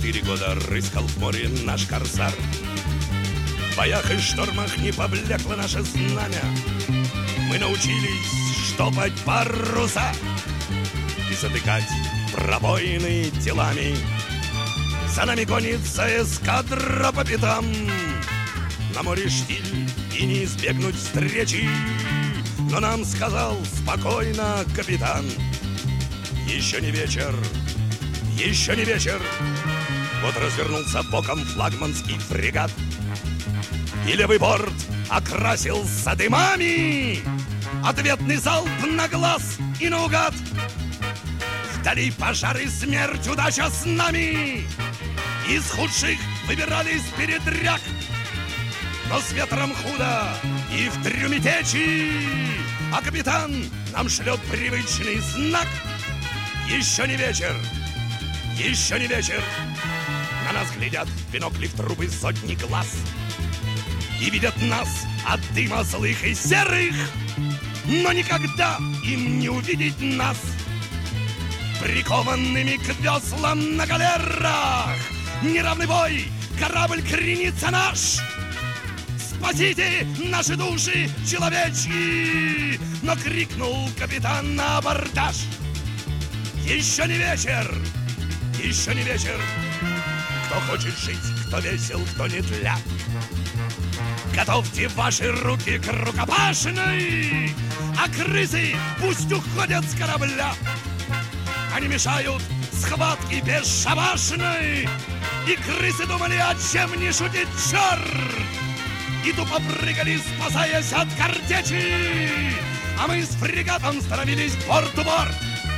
4 года рыскал в море наш корсар. В боях и штормах не поблекло наше знамя. Мы научились штопать паруса и затыкать пробоины телами. За нами гонится эскадра по пятам. На море штиль и не избегнуть встречи. Но нам сказал спокойно капитан: еще не вечер, еще не вечер. Вот развернулся боком флагманский фрегат, и левый борт окрасился дымами. Ответный залп на глаз и наугад. Вдали пожар и смерть, удача с нами. Из худших выбирались передряг, но с ветром худо и в трюме течи. А капитан нам шлет привычный знак: еще не вечер, еще не вечер. На нас глядят в бинокли в трубы сотни глаз и видят нас от дыма злых и серых, но никогда им не увидеть нас прикованными к веслам на галерах. Неравный бой, корабль кренится наш. Спасите наши души человечьи! Но крикнул капитан на абордаж: еще не вечер, еще не вечер. Кто хочет жить, кто весел, кто не тля, готовьте ваши руки к рукопашной. А крысы пусть уходят с корабля. Они мешают схватке бесшабашной. И крысы думали, о чем не шутит черт, и тупо прыгали, спасаясь от картечи. А мы с фрегатом становились борт-у-борт.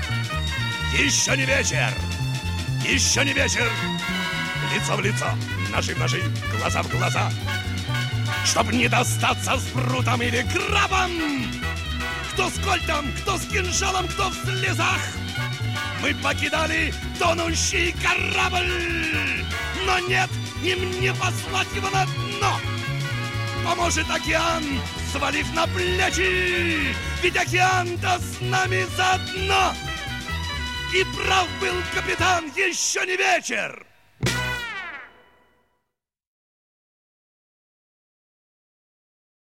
Еще не вечер, еще не вечер. Лицо в лицо, ножи в ножи, глаза в глаза, чтоб не достаться с прутом или крабом. Кто с кольтом, кто с кинжалом, кто в слезах. Мы покидали тонущий корабль, но нет, им не послать его на дно. Поможет океан, свалив на плечи, ведь океан-то с нами заодно. И прав был капитан, еще не вечер.